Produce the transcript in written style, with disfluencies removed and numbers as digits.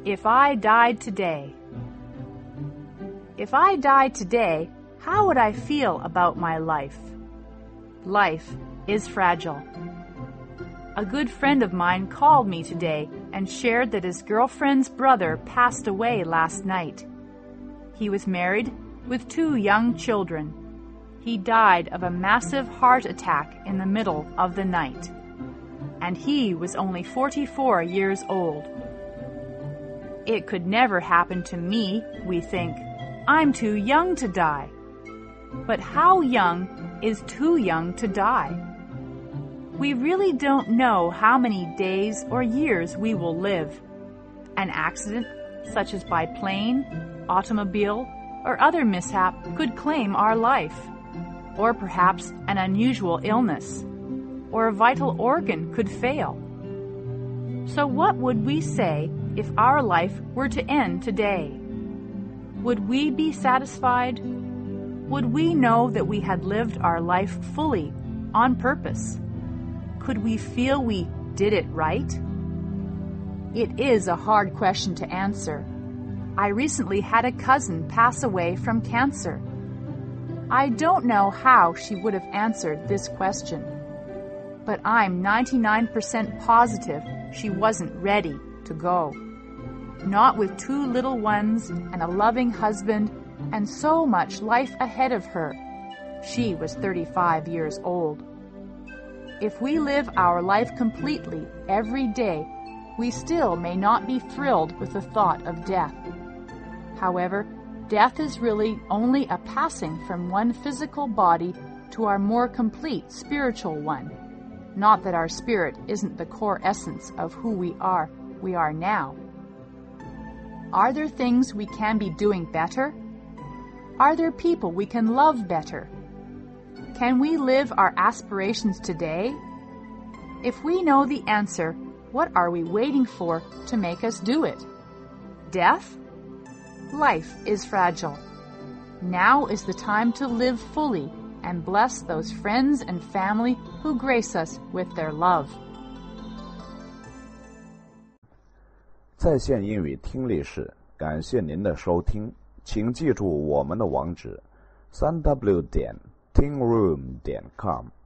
If I died today. If I died today, how would I feel about my life? Life is fragile. A good friend of mine called me today and shared that his girlfriend's brother passed away last night. He was married with 2 young children. He died of a massive heart attack in the middle of the night. And he was only 44 years old. It could never happen to me, we think. I'm too young to die. But how young is too young to die? We really don't know how many days or years we will live. An accident, such as by plane, automobile, or other mishap, could claim our life. Or perhaps an unusual illness, or a vital organ could fail. So what would we say if our life were to end today? Would we be satisfied? Would we know that we had lived our life fully, on purpose? Could we feel we did it right? It is a hard question to answer. I recently had a cousin pass away from cancer. I don't know how she would have answered this question, but I'm 99% positive she wasn't ready to go. Not with 2 little ones and a loving husband and so much life ahead of her. She was 35 years old. If we live our life completely every day, we still may not be thrilled with the thought of death. However, death is really only a passing from one physical body to our more complete spiritual one. Not that our spirit isn't the core essence of who we are now. Are there things we can be doing better? Are there people we can love better? Can we live our aspirations today? If we know the answer, what are we waiting for to make us do it? Death? Life is fragile. Now is the time to live fully and bless those friends and family who grace us with their love. 在线英语听力室，感谢您的收听，请记住我们的网址：3w.tingroom.com。